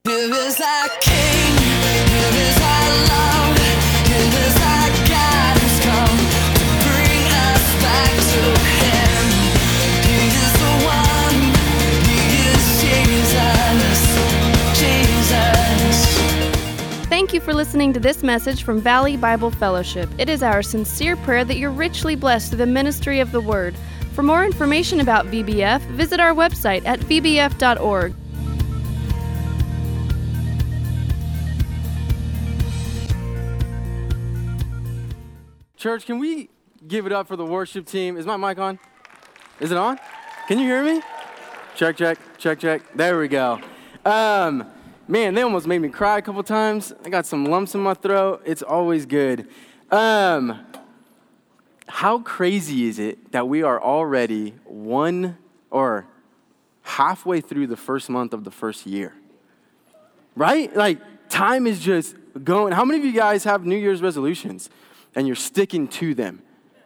Here is our King, here is our love, here is our God who's come to bring us back to Him. He is the one, He is Jesus. Thank you for listening to this message from Valley Bible Fellowship. It is our sincere prayer that you're richly blessed through the ministry of the Word. For more information about VBF, visit our website at vbf.org. Church, can we give it up for the worship team? Is my mic on? Is it on? Can you hear me? Check, check, check, check. There we go. Man, they almost made me cry a couple times. I got some lumps in my throat. It's always good. How crazy is it that we are already halfway through the first month of the first year? Right? Like, time is just going. How many of you guys have New Year's resolutions and you're sticking to them?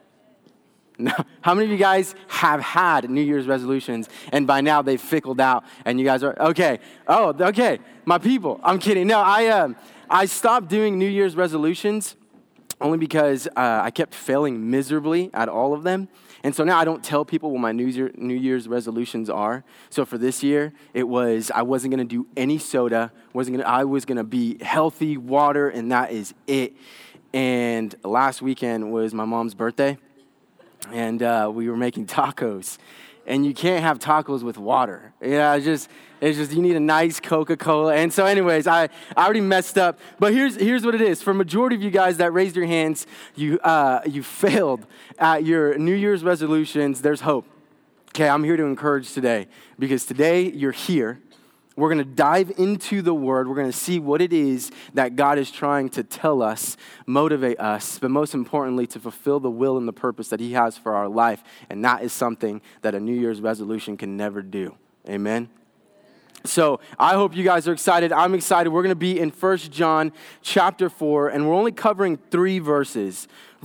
No. How many of you guys have had New Year's resolutions and by now they've fickled out and you guys are, okay. Oh, okay. My people. I'm kidding. No, I stopped doing New Year's resolutions only because I kept failing miserably at all of them. And so now I don't tell people what my New Year's resolutions are. So for this year, it was I wasn't going to do any soda. I was going to be healthy, water, and that is it. And last weekend was my mom's birthday, and we were making tacos. And you can't have tacos with water. Yeah, it's just you need a nice Coca-Cola. And so anyways, I already messed up. But here's what it is. For a majority of you guys that raised your hands, you failed at your New Year's resolutions. There's hope. Okay, I'm here to encourage today because today you're here. We're going to dive into the Word. We're going to see what it is that God is trying to tell us, motivate us, but most importantly, to fulfill the will and the purpose that He has for our life. And that is something that a New Year's resolution can never do. Amen? So I hope you guys are excited. I'm excited. We're going to be in 1 John chapter 4, and we're only covering 3 verses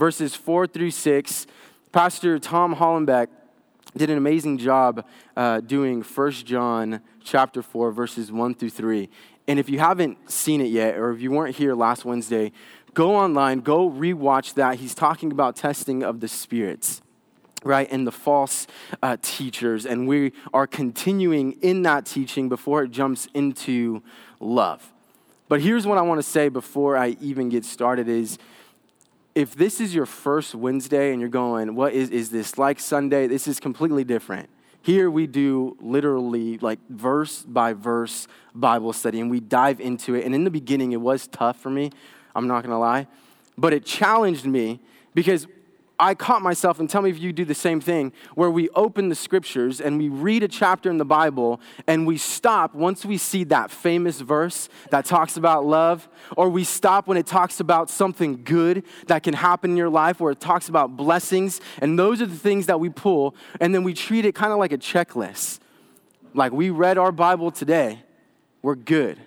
4 through 6. Pastor Tom Hollenbeck did an amazing job doing 1 John chapter 4, verses 1 through 3. And if you haven't seen it yet, or if you weren't here last Wednesday, go online, go rewatch that. He's talking about testing of the spirits, right, and the false teachers. And we are continuing in that teaching before it jumps into love. But here's what I want to say before I even get started is, if this is your first Wednesday and you're going, what is this like Sunday? This is completely different. Here we do literally like verse by verse Bible study and we dive into it. And in the beginning, it was tough for me. I'm not going to lie. But it challenged me because I caught myself, and tell me if you do the same thing, where we open the scriptures and we read a chapter in the Bible and we stop once we see that famous verse that talks about love, or we stop when it talks about something good that can happen in your life, or it talks about blessings, and those are the things that we pull, and then we treat it kind of like a checklist. Like, we read our Bible today, we're good.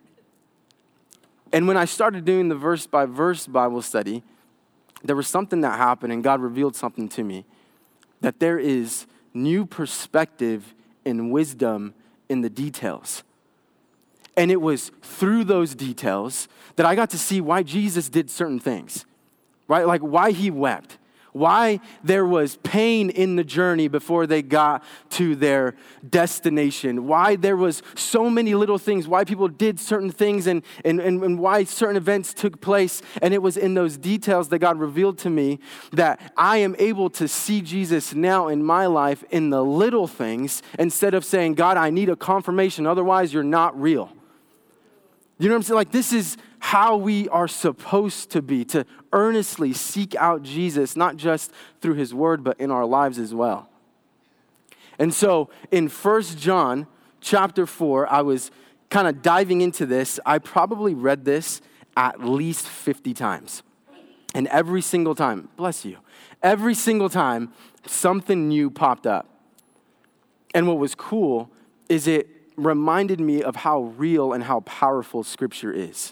And when I started doing the verse by verse Bible study, there was something that happened, and God revealed something to me, that there is new perspective and wisdom in the details. And it was through those details that I got to see why Jesus did certain things, right? Like why He wept, why there was pain in the journey before they got to their destination, why there was so many little things, why people did certain things and why certain events took place. And it was in those details that God revealed to me that I am able to see Jesus now in my life in the little things instead of saying, God, I need a confirmation, otherwise you're not real. You know what I'm saying? Like, this is how we are supposed to be, to earnestly seek out Jesus, not just through His word, but in our lives as well. And so in 1 John chapter 4, I was kind of diving into this. I probably read this at least 50 times. And every single time, bless you, every single time, something new popped up. And what was cool is it reminded me of how real and how powerful Scripture is.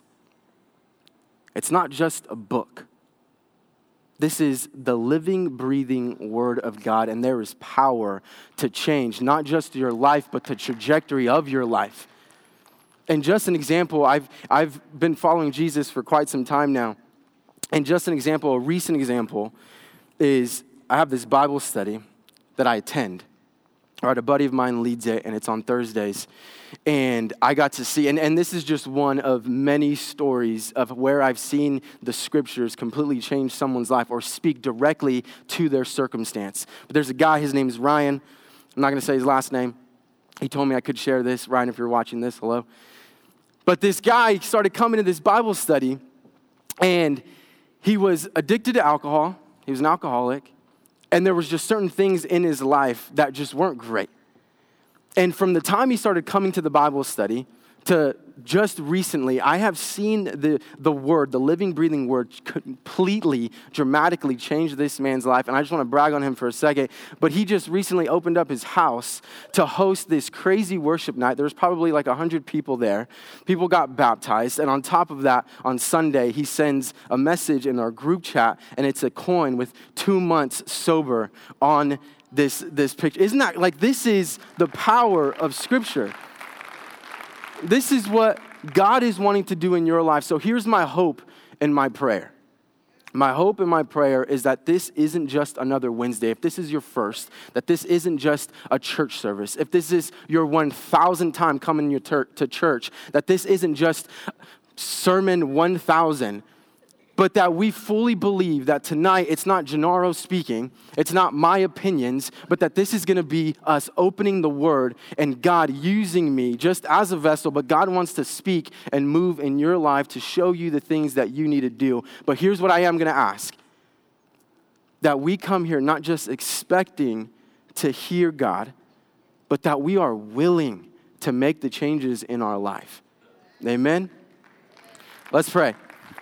It's not just a book. This is the living, breathing Word of God, and there is power to change not just your life, but the trajectory of your life. And just an example, I've been following Jesus for quite some time now. And just an example, a recent example, is I have this Bible study that I attend. All right, a buddy of mine leads it, and it's on Thursdays. And I got to see, and this is just one of many stories of where I've seen the scriptures completely change someone's life or speak directly to their circumstance. But there's a guy, his name is Ryan. I'm not going to say his last name. He told me I could share this. Ryan, if you're watching this, hello. But this guy started coming to this Bible study, and he was addicted to alcohol. He was an alcoholic. And there was just certain things in his life that just weren't great. And from the time he started coming to the Bible study to just recently, I have seen the word, the living, breathing word, completely, dramatically change this man's life. And I just want to brag on him for a second. But he just recently opened up his house to host this crazy worship night. There was probably like 100 people there. People got baptized. And on top of that, on Sunday, he sends a message in our group chat, and it's a coin with 2 months sober on this picture. Isn't that, like, this is the power of Scripture. This is what God is wanting to do in your life. So here's my hope and my prayer. My hope and my prayer is that this isn't just another Wednesday. If this is your first, that this isn't just a church service. If this is your 1,000th time coming to church, that this isn't just sermon 1,000, but that we fully believe that tonight it's not Gennaro speaking, it's not my opinions, but that this is going to be us opening the word and God using me just as a vessel, but God wants to speak and move in your life to show you the things that you need to do. But here's what I am going to ask. That we come here not just expecting to hear God, but that we are willing to make the changes in our life. Amen? Let's pray.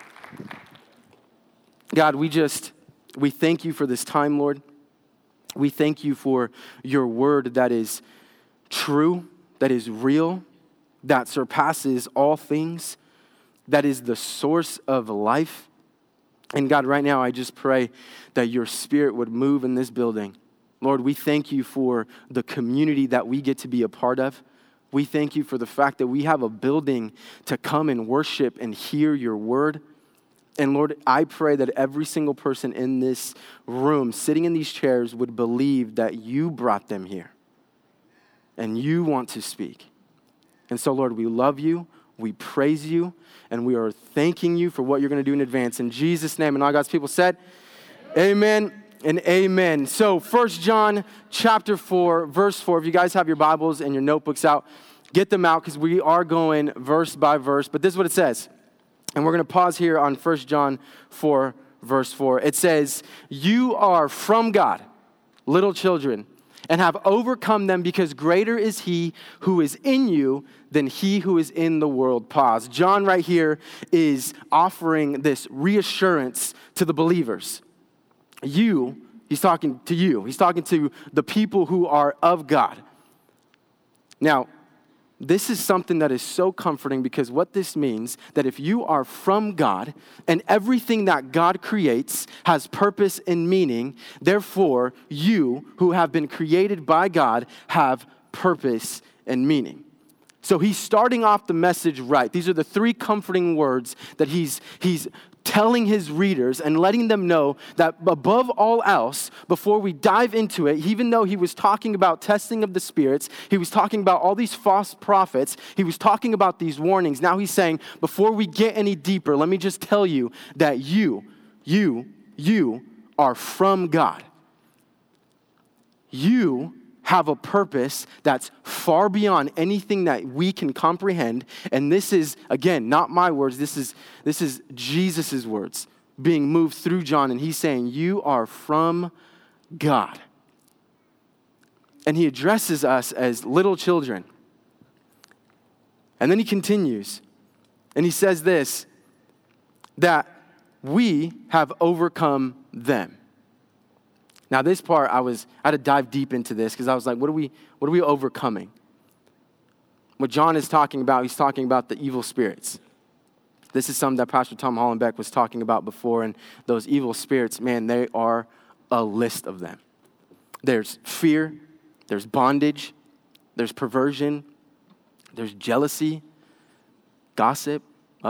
God, we thank you for this time, Lord. We thank you for your word that is true, that is real, that surpasses all things, that is the source of life. And God, right now, I just pray that your spirit would move in this building. Lord, we thank you for the community that we get to be a part of. We thank you for the fact that we have a building to come and worship and hear your word. And Lord, I pray that every single person in this room, sitting in these chairs, would believe that you brought them here and you want to speak. And so, Lord, we love you, we praise you, and we are thanking you for what you're going to do in advance. In Jesus' name, and all God's people said, amen and amen. So 1 John chapter 4, verse 4, if you guys have your Bibles and your notebooks out, get them out because we are going verse by verse. But this is what it says. And we're going to pause here on 1 John 4, verse 4. It says, you are from God, little children, and have overcome them because greater is he who is in you than he who is in the world. Pause. John right here is offering this reassurance to the believers. He's talking to you. He's talking to the people who are of God. Now, this is something that is so comforting because what this means, that if you are from God and everything that God creates has purpose and meaning, therefore you who have been created by God have purpose and meaning. So he's starting off the message right. These are the three comforting words that he's telling his readers and letting them know that above all else, before we dive into it, even though he was talking about testing of the spirits, he was talking about all these false prophets, he was talking about these warnings. Now he's saying, before we get any deeper, let me just tell you that you are from God. You have a purpose that's far beyond anything that we can comprehend. And this is, again, not my words. This is Jesus' words being moved through John. And he's saying, you are from God. And he addresses us as little children. And then he continues. And he says this, that we have overcome them. Now this part, I had to dive deep into this because I was like, what are we overcoming? What John is talking about, he's talking about the evil spirits. This is something that Pastor Tom Hollenbeck was talking about before, and those evil spirits, man, they are a list of them. There's fear, there's bondage, there's perversion, there's jealousy, gossip,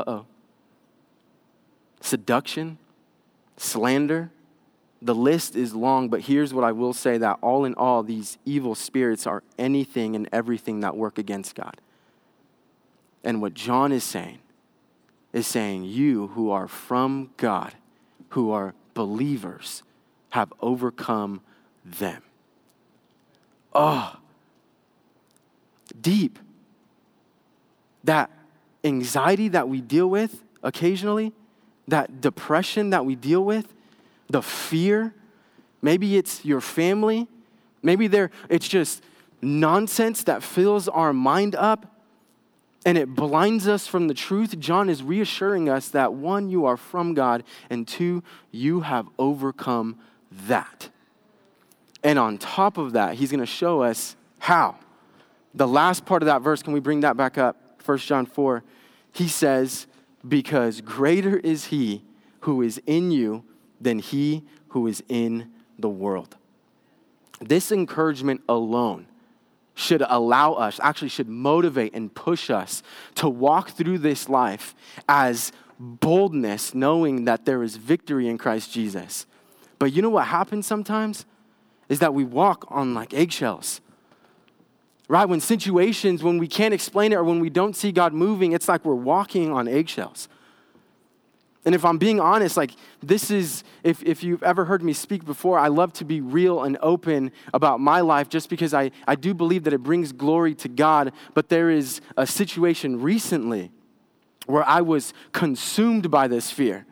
seduction, slander. The list is long, but here's what I will say, that all in all, these evil spirits are anything and everything that work against God. And what John is saying, you who are from God, who are believers, have overcome them. Oh, deep. That anxiety that we deal with occasionally, that depression that we deal with, the fear, maybe it's your family, maybe it's just nonsense that fills our mind up and it blinds us from the truth. John is reassuring us that 1, you are from God, and 2, you have overcome that. And on top of that, he's going to show us how. The last part of that verse, can we bring that back up? 1 John 4, he says, because greater is he who is in you than he who is in the world. This encouragement alone should allow us, actually should motivate and push us to walk through this life as boldness, knowing that there is victory in Christ Jesus. But you know what happens sometimes? Is that we walk on like eggshells. Right? When we can't explain it or when we don't see God moving, it's like we're walking on eggshells. And if I'm being honest, like this is, if you've ever heard me speak before, I love to be real and open about my life just because I do believe that it brings glory to God. But there is a situation recently where I was consumed by this fear.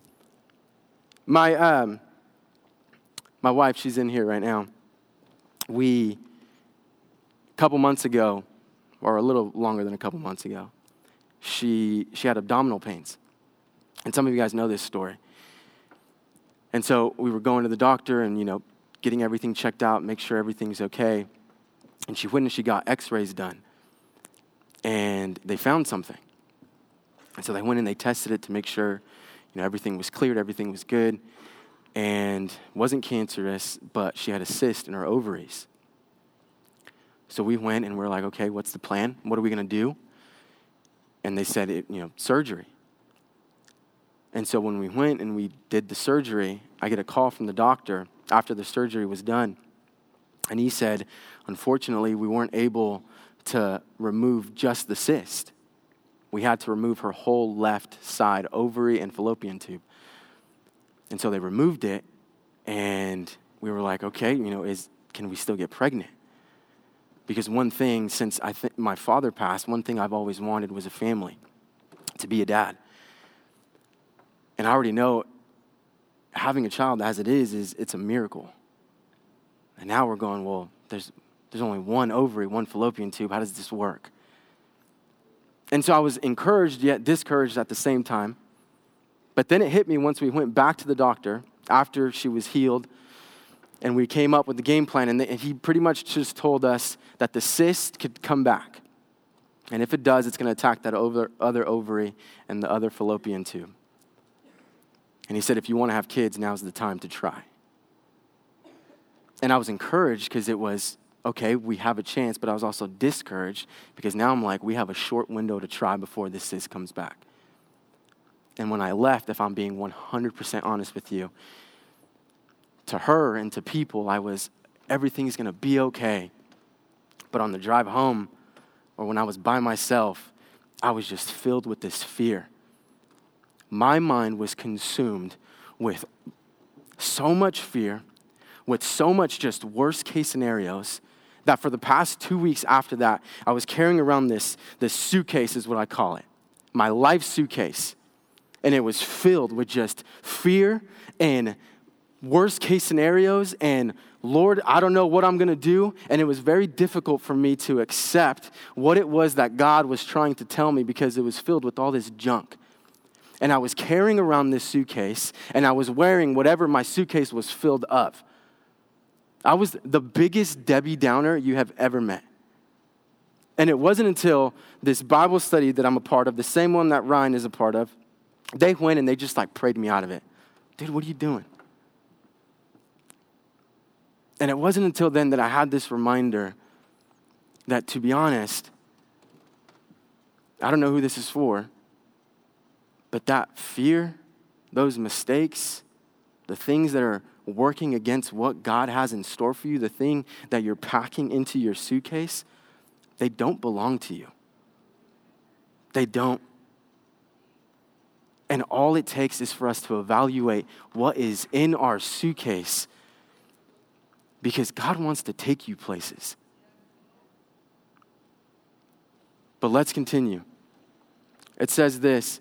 My wife, she's in here right now. A couple months ago, or a little longer than a couple months ago, she had abdominal pains. And some of you guys know this story. And so we were going to the doctor and, getting everything checked out, make sure everything's okay. And she went and she got x-rays done. And they found something. And so they went and they tested it to make sure, everything was cleared, everything was good. And wasn't cancerous, but she had a cyst in her ovaries. So we went and we're like, okay, what's the plan? What are we going to do? And they said, surgery. And so when we went and we did the surgery, I get a call from the doctor after the surgery was done. And he said, unfortunately, we weren't able to remove just the cyst. We had to remove her whole left side ovary and fallopian tube. And so they removed it, and we were like, okay, can we still get pregnant? Because one thing, since I think my father passed, one thing I've always wanted was a family, to be a dad. And I already know having a child as it is it's a miracle. And now we're going, well, there's only one ovary, one fallopian tube. How does this work? And so I was encouraged yet discouraged at the same time. But then it hit me once we went back to the doctor after she was healed, and we came up with the game plan, and he pretty much just told us that the cyst could come back. And if it does, it's going to attack that other ovary and the other fallopian tube. And he said, if you want to have kids, now's the time to try. And I was encouraged because it was, okay, we have a chance, but I was also discouraged because now I'm like, we have a short window to try before this cyst comes back. And when I left, if I'm being 100% honest with you, to her and to people, everything's going to be okay. But on the drive home, or when I was by myself, I was just filled with this fear. My mind was consumed with so much fear, with so much just worst case scenarios, that for the past 2 weeks after that, I was carrying around this suitcase is what I call it, my life suitcase. And it was filled with just fear and worst case scenarios and Lord, I don't know what I'm going to do. And it was very difficult for me to accept what it was that God was trying to tell me because it was filled with all this junk. And I was carrying around this suitcase and I was wearing whatever my suitcase was filled of. I was the biggest Debbie Downer you have ever met. And it wasn't until this Bible study that I'm a part of, the same one that Ryan is a part of, they went and they just prayed me out of it. Dude, what are you doing? And it wasn't until then that I had this reminder that, to be honest, I don't know who this is for, but that fear, those mistakes, the things that are working against what God has in store for you, the thing that you're packing into your suitcase, they don't belong to you. They don't. And all it takes is for us to evaluate what is in our suitcase, because God wants to take you places. But let's continue. It says this,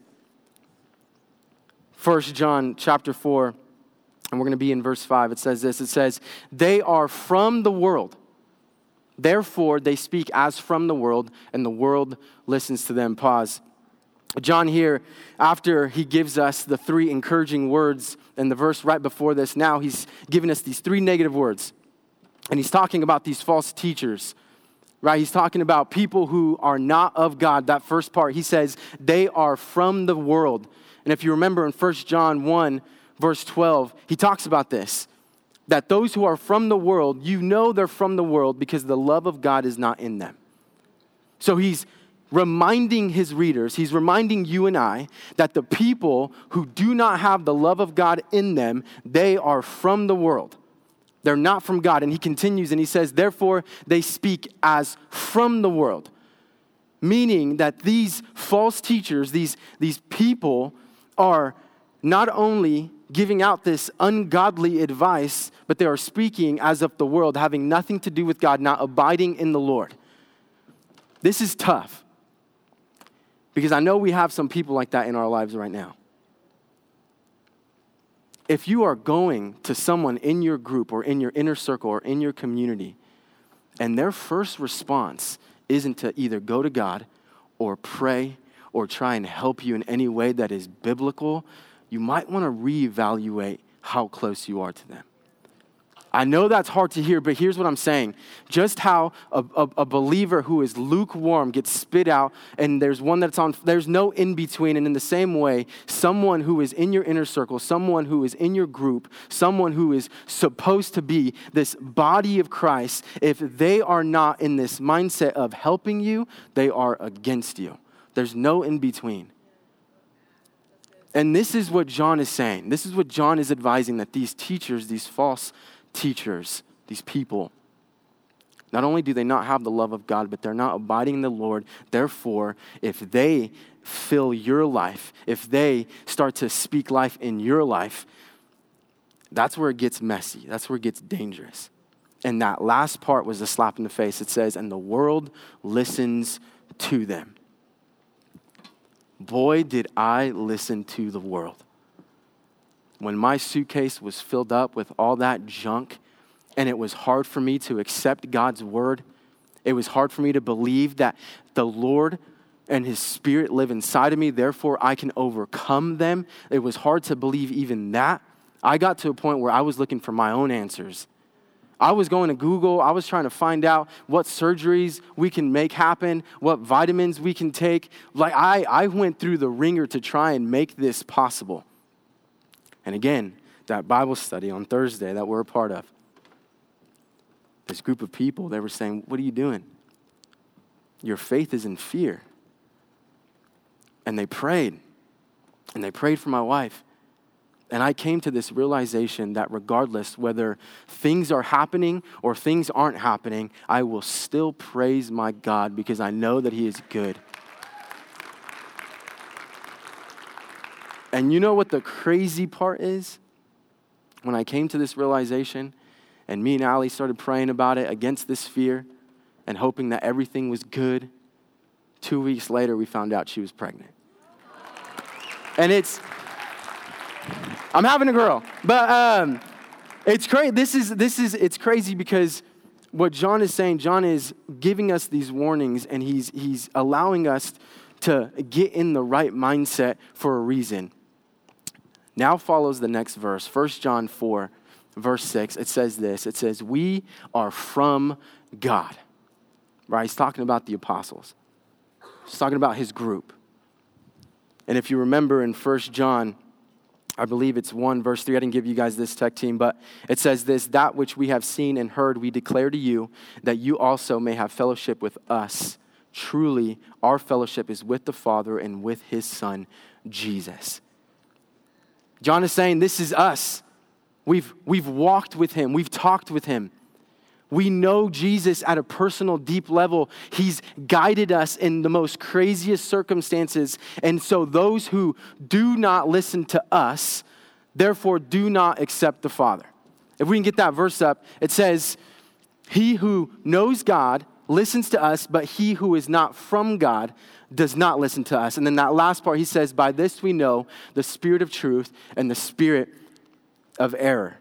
1 John chapter 4, and we're going to be in verse 5. It says this, it says, they are from the world. Therefore, they speak as from the world, and the world listens to them. Pause. John here, after he gives us the 3 encouraging words in the verse right before this, now he's giving us these 3 negative words. And he's talking about these false teachers, right? He's talking about people who are not of God. That first part, he says, they are from the world. And if you remember in 1 John 1, verse 12, he talks about this, that those who are from the world, you know they're from the world because the love of God is not in them. So he's reminding his readers, he's reminding you and I that the people who do not have the love of God in them, they are from the world. They're not from God. And he continues and he says, therefore, they speak as from the world. Meaning that these false teachers, these people are not only giving out this ungodly advice, but they are speaking as of the world, having nothing to do with God, not abiding in the Lord. This is tough, because I know we have some people like that in our lives right now. If you are going to someone in your group or in your inner circle or in your community, and their first response isn't to either go to God or pray or try and help you in any way that is biblical, you might want to reevaluate how close you are to them. I know that's hard to hear, but here's what I'm saying. Just how a believer who is lukewarm gets spit out, and there's one that's on, there's no in between. And in the same way, someone who is in your inner circle, someone who is in your group, someone who is supposed to be this body of Christ, if they are not in this mindset of helping you, they are against you. There's no in between. And this is what John is saying. This is what John is advising, that these teachers, these false teachers, these people, not only do they not have the love of God, but they're not abiding in the Lord. Therefore, if they fill your life, if they start to speak life in your life, that's where it gets messy. That's where it gets dangerous. And that last part was a slap in the face. It says, and the world listens to them. Boy, did I listen to the world. When my suitcase was filled up with all that junk, and it was hard for me to accept God's word, it was hard for me to believe that the Lord and his Spirit live inside of me, therefore I can overcome them. It was hard to believe even that. I got to a point where I was looking for my own answers. I was going to Google. I was trying to find out what surgeries we can make happen, what vitamins we can take. Like I went through the ringer to try and make this possible. And again, that Bible study on Thursday that we're a part of, this group of people, they were saying, what are you doing? Your faith is in fear. And they prayed. And they prayed for my wife. And I came to this realization that regardless whether things are happening or things aren't happening, I will still praise my God because I know that he is good. And you know what the crazy part is? When I came to this realization and me and Allie started praying about it against this fear and hoping that everything was good, 2 weeks later we found out she was pregnant. And I'm having a girl, but it's crazy. It's crazy because what John is saying, John is giving us these warnings and he's allowing us to get in the right mindset for a reason. Now follows the next verse, 1 John 4, verse 6. It says this, it says, we are from God, right? He's talking about the apostles. He's talking about his group. And if you remember in 1 John, I believe it's 1 verse 3. I didn't give you guys this tech team, but it says this, that which we have seen and heard, we declare to you, that you also may have fellowship with us truly our fellowship is with the Father and with his Son, Jesus. John is saying this is us. We've walked with him. We've talked with him. We know Jesus at a personal, deep level. He's guided us in the most craziest circumstances. And so those who do not listen to us, therefore do not accept the Father. If we can get that verse up, it says, he who knows God listens to us, but he who is not from God does not listen to us. And then that last part, he says, by this we know the spirit of truth and the spirit of error.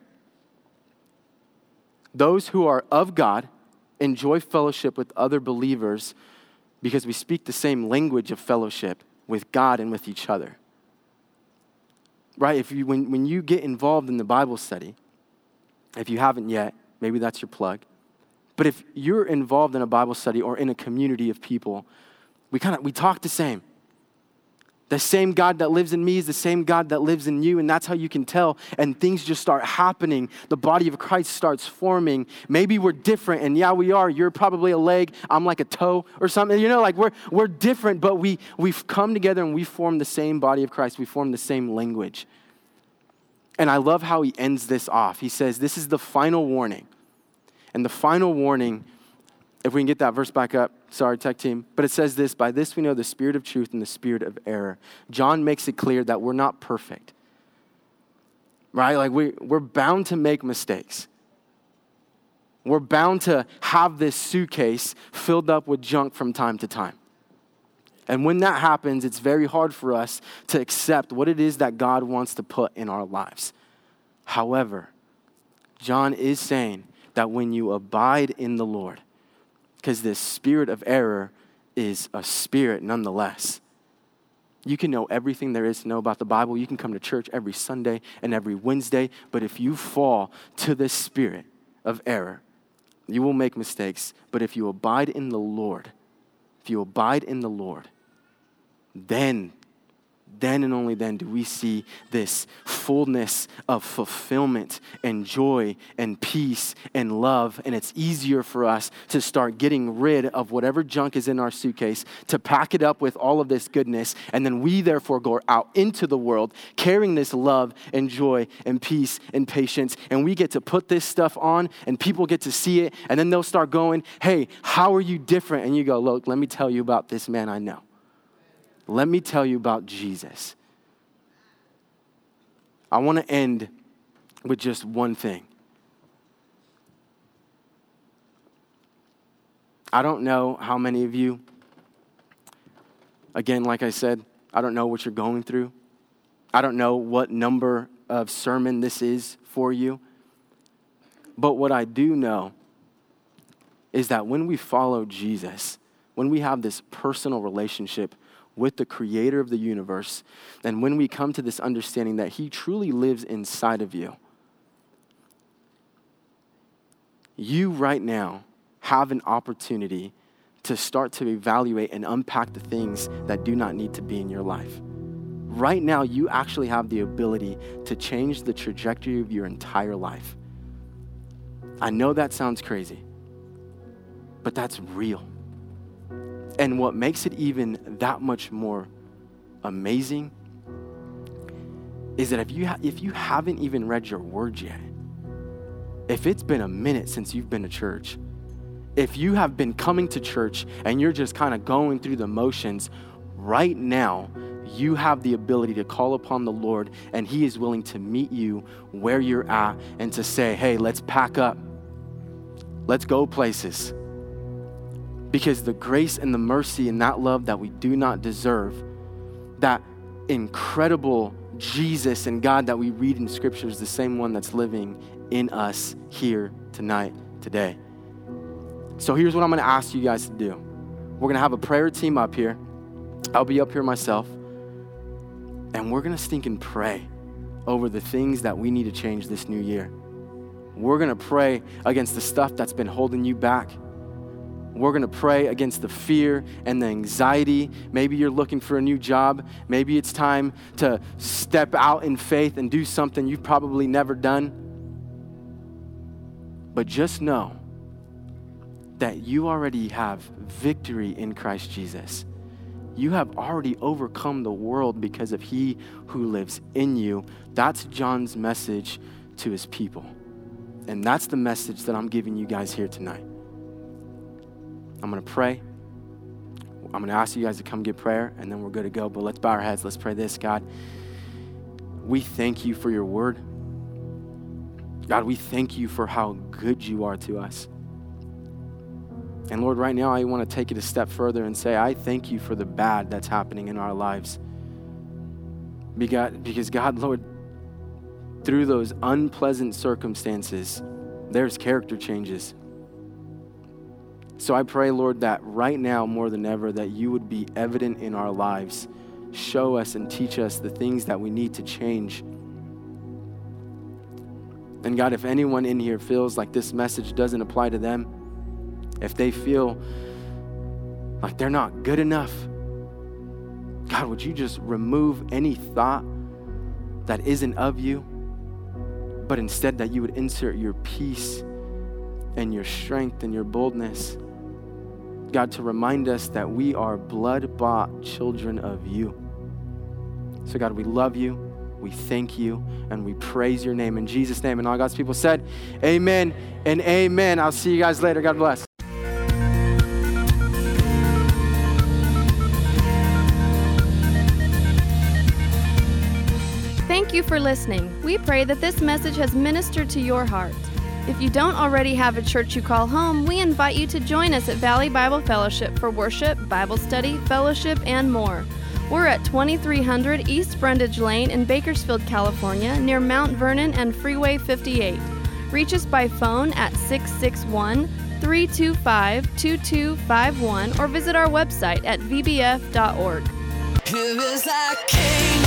Those who are of God enjoy fellowship with other believers because we speak the same language of fellowship with God and with each other. Right? When you get involved in the Bible study, if you haven't yet, maybe that's your plug. But if you're involved in a Bible study or in a community of people, we talk the same. The same God that lives in me is the same God that lives in you, and that's how you can tell. And things just start happening. The body of Christ starts forming. Maybe we're different, and yeah, we are. You're probably a leg. I'm like a toe or something. You know, like we're different, but we've come together and we form the same body of Christ. We form the same language. And I love how he ends this off. He says, this is the final warning. And the final warning, if we can get that verse back up, sorry, tech team, but it says this, by this we know the spirit of truth and the spirit of error. John makes it clear that we're not perfect, right? Like we're bound to make mistakes. We're bound to have this suitcase filled up with junk from time to time. And when that happens, it's very hard for us to accept what it is that God wants to put in our lives. However, John is saying that when you abide in the Lord, because this spirit of error is a spirit nonetheless. You can know everything there is to know about the Bible. You can come to church every Sunday and every Wednesday. But if you fall to this spirit of error, you will make mistakes. But if you abide in the Lord, then and only then do we see this fullness of fulfillment and joy and peace and love. And it's easier for us to start getting rid of whatever junk is in our suitcase, to pack it up with all of this goodness. And then we therefore go out into the world carrying this love and joy and peace and patience. And we get to put this stuff on and people get to see it. And then they'll start going, hey, how are you different? And you go, look, let me tell you about this man I know. Let me tell you about Jesus. I want to end with just one thing. I don't know how many of you, again, like I said, I don't know what you're going through. I don't know what number of sermon this is for you. But what I do know is that when we follow Jesus, when we have this personal relationship with the creator of the universe, and when we come to this understanding that he truly lives inside of you, you right now have an opportunity to start to evaluate and unpack the things that do not need to be in your life. Right now, you actually have the ability to change the trajectory of your entire life. I know that sounds crazy, but that's real. And what makes it even that much more amazing is that if you haven't even read your word yet, if it's been a minute since you've been to church, if you have been coming to church and you're just kind of going through the motions, right now, you have the ability to call upon the Lord, and he is willing to meet you where you're at and to say, hey, let's pack up. Let's go places. Because the grace and the mercy and that love that we do not deserve, that incredible Jesus and God that we read in Scripture is the same one that's living in us here tonight, today. So here's what I'm going to ask you guys to do. We're going to have a prayer team up here. I'll be up here myself. And we're going to stink and pray over the things that we need to change this new year. We're going to pray against the stuff that's been holding you back. We're going to pray against the fear and the anxiety. Maybe you're looking for a new job. Maybe it's time to step out in faith and do something you've probably never done. But just know that you already have victory in Christ Jesus. You have already overcome the world because of he who lives in you. That's John's message to his people. And that's the message that I'm giving you guys here tonight. I'm going to pray. I'm going to ask you guys to come get prayer, and then we're good to go. But let's bow our heads. Let's pray this. God, we thank you for your word. God, we thank you for how good you are to us. And Lord, right now, I want to take it a step further and say, I thank you for the bad that's happening in our lives. Because God, Lord, through those unpleasant circumstances, there's character changes. So I pray, Lord, that right now, more than ever, that you would be evident in our lives. Show us and teach us the things that we need to change. And God, if anyone in here feels like this message doesn't apply to them, if they feel like they're not good enough, God, would you just remove any thought that isn't of you, but instead that you would insert your peace and your strength and your boldness, God, to remind us that we are blood-bought children of you. So God, we love you, we thank you, and we praise your name in Jesus' name. And all God's people said, amen and amen. I'll see you guys later. God bless. Thank you for listening. We pray that this message has ministered to your heart. If you don't already have a church you call home, we invite you to join us at Valley Bible Fellowship for worship, Bible study, fellowship, and more. We're at 2300 East Brundage Lane in Bakersfield, California, near Mount Vernon and Freeway 58. Reach us by phone at 661-325-2251 or visit our website at vbf.org. Here is our King.